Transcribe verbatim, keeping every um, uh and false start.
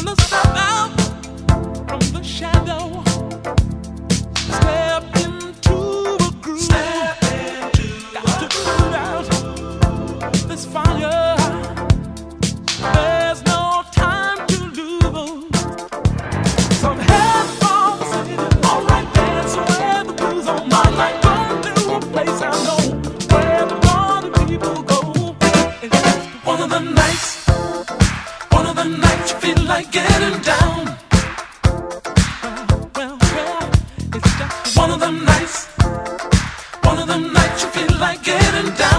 like getting down. Well, well, well, it's just one of them nights. One of them nights you feel like getting down.